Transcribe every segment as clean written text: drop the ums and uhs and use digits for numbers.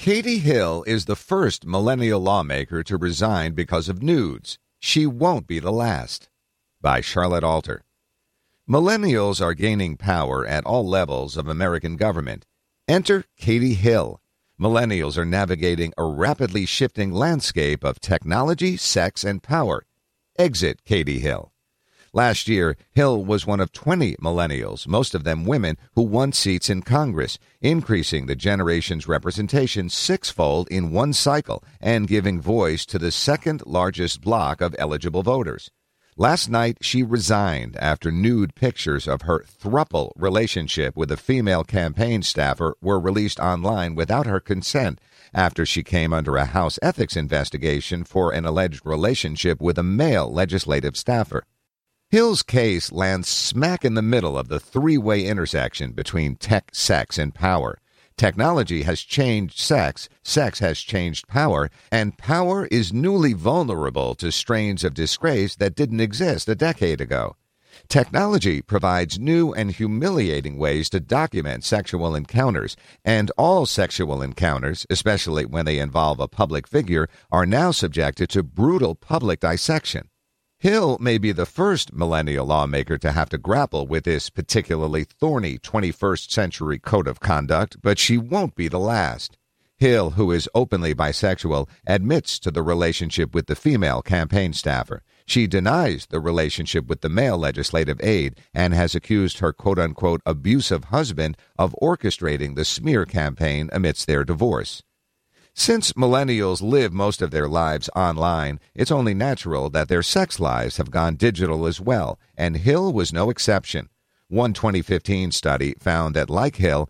Katie Hill is the first millennial lawmaker to resign because of nudes. She won't be the last. By Charlotte Alter. Millennials are gaining power at all levels of American government. Enter Katie Hill. Millennials are navigating a rapidly shifting landscape of technology, sex, and power. Exit Katie Hill. Last year, Hill was one of 20 millennials, most of them women, who won seats in Congress, increasing the generation's representation sixfold in one cycle and giving voice to the second largest block of eligible voters. Last night, she resigned after nude pictures of her throuple relationship with a female campaign staffer were released online without her consent after she came under a House ethics investigation for an alleged relationship with a male legislative staffer. Hill's case lands smack in the middle of the three-way intersection between tech, sex, and power. Technology has changed sex, sex has changed power, and power is newly vulnerable to strains of disgrace that didn't exist a decade ago. Technology provides new and humiliating ways to document sexual encounters, and all sexual encounters, especially when they involve a public figure, are now subjected to brutal public dissection. Hill may be the first millennial lawmaker to have to grapple with this particularly thorny 21st century code of conduct, but she won't be the last. Hill, who is openly bisexual, admits to the relationship with the female campaign staffer. She denies the relationship with the male legislative aide and has accused her quote-unquote abusive husband of orchestrating the smear campaign amidst their divorce. Since millennials live most of their lives online, it's only natural that their sex lives have gone digital as well, and Hill was no exception. One 2015 study found that, like Hill,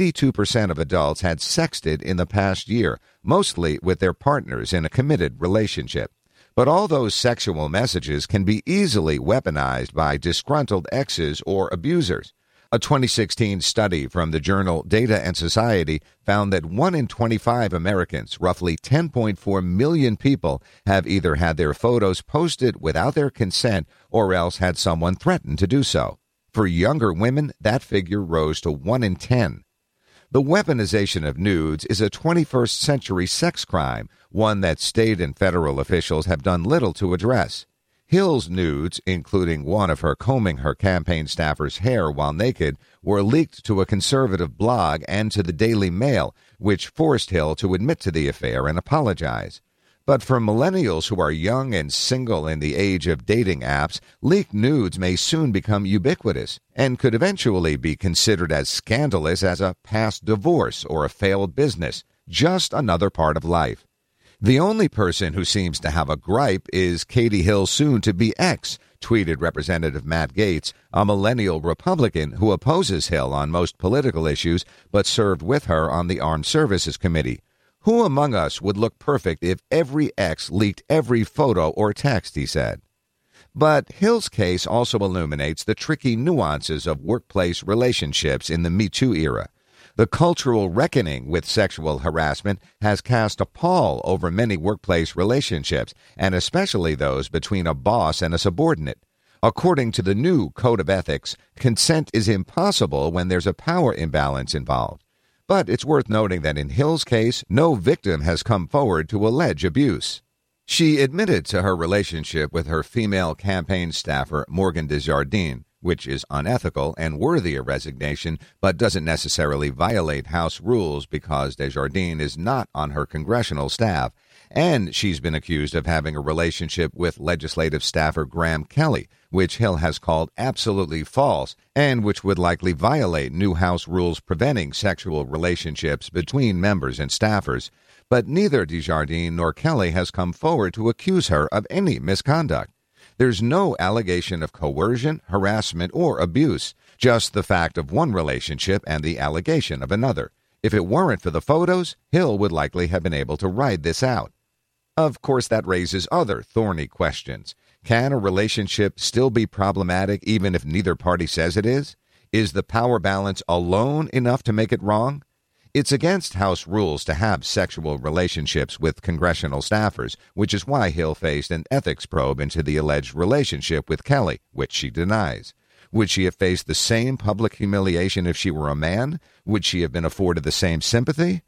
82% of adults had sexted in the past year, mostly with their partners in a committed relationship. But all those sexual messages can be easily weaponized by disgruntled exes or abusers. A 2016 study from the journal Data and Society found that 1 in 25 Americans, roughly 10.4 million people, have either had their photos posted without their consent or else had someone threaten to do so. For younger women, that figure rose to 1 in 10. The weaponization of nudes is a 21st century sex crime, one that state and federal officials have done little to address. Hill's nudes, including one of her combing her campaign staffer's hair while naked, were leaked to a conservative blog and to the Daily Mail, which forced Hill to admit to the affair and apologize. But for millennials who are young and single in the age of dating apps, leaked nudes may soon become ubiquitous and could eventually be considered as scandalous as a past divorce or a failed business, just another part of life. The only person who seems to have a gripe is Katie Hill's soon-to-be ex, tweeted Representative Matt Gaetz, a millennial Republican who opposes Hill on most political issues but served with her on the Armed Services Committee. Who among us would look perfect if every ex leaked every photo or text, he said. But Hill's case also illuminates the tricky nuances of workplace relationships in the Me Too era. The cultural reckoning with sexual harassment has cast a pall over many workplace relationships, and especially those between a boss and a subordinate. According to the new Code of Ethics, consent is impossible when there's a power imbalance involved. But it's worth noting that in Hill's case, no victim has come forward to allege abuse. She admitted to her relationship with her female campaign staffer, Morgan Desjardins, which is unethical and worthy of resignation, but doesn't necessarily violate House rules because Desjardins is not on her congressional staff. And she's been accused of having a relationship with legislative staffer Graham Kelly, which Hill has called absolutely false and which would likely violate new House rules preventing sexual relationships between members and staffers. But neither Desjardins nor Kelly has come forward to accuse her of any misconduct. There's no allegation of coercion, harassment, or abuse, just the fact of one relationship and the allegation of another. If it weren't for the photos, Hill would likely have been able to ride this out. Of course, that raises other thorny questions. Can a relationship still be problematic even if neither party says it is? Is the power balance alone enough to make it wrong? It's against House rules to have sexual relationships with congressional staffers, which is why Hill faced an ethics probe into the alleged relationship with Kelly, which she denies. Would she have faced the same public humiliation if she were a man? Would she have been afforded the same sympathy?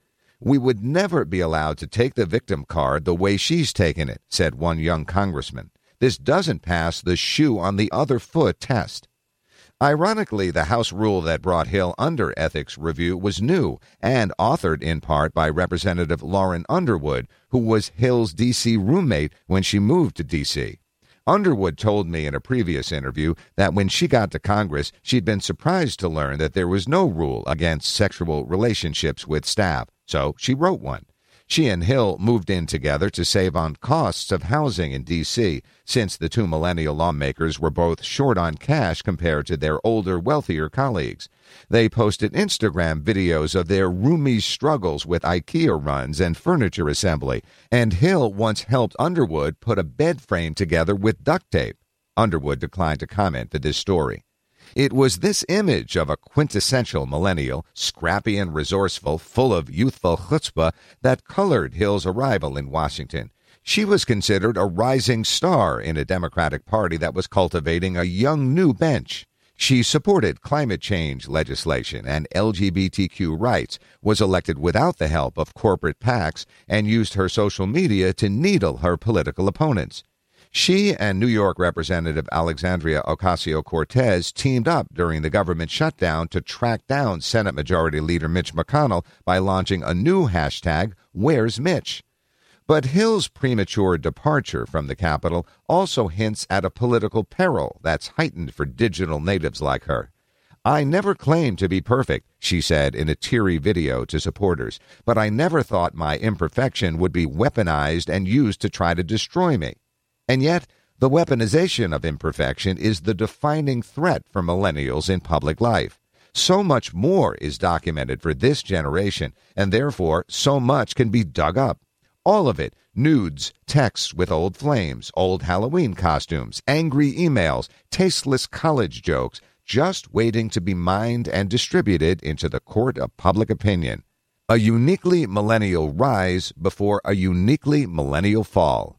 We would never be allowed to take the victim card the way she's taken it, said one young congressman. This doesn't pass the shoe on the other foot test. Ironically, the House rule that brought Hill under ethics review was new and authored in part by Representative Lauren Underwood, who was Hill's D.C. roommate when she moved to D.C. Underwood told me in a previous interview that when she got to Congress, she'd been surprised to learn that there was no rule against sexual relationships with staff, so she wrote one. She and Hill moved in together to save on costs of housing in D.C., since the two millennial lawmakers were both short on cash compared to their older, wealthier colleagues. They posted Instagram videos of their roomie struggles with IKEA runs and furniture assembly, and Hill once helped Underwood put a bed frame together with duct tape. Underwood declined to comment for this story. It was this image of a quintessential millennial, scrappy and resourceful, full of youthful chutzpah, that colored Hill's arrival in Washington. She was considered a rising star in a Democratic Party that was cultivating a young new bench. She supported climate change legislation and LGBTQ rights, was elected without the help of corporate PACs, and used her social media to needle her political opponents. She and New York Representative Alexandria Ocasio-Cortez teamed up during the government shutdown to track down Senate Majority Leader Mitch McConnell by launching a new hashtag, Where's Mitch? But Hill's premature departure from the Capitol also hints at a political peril that's heightened for digital natives like her. I never claimed to be perfect, she said in a teary video to supporters, but I never thought my imperfection would be weaponized and used to try to destroy me. And yet, the weaponization of imperfection is the defining threat for millennials in public life. So much more is documented for this generation, and therefore so much can be dug up. All of it, nudes, texts with old flames, old Halloween costumes, angry emails, tasteless college jokes, just waiting to be mined and distributed into the court of public opinion. A uniquely millennial rise before a uniquely millennial fall.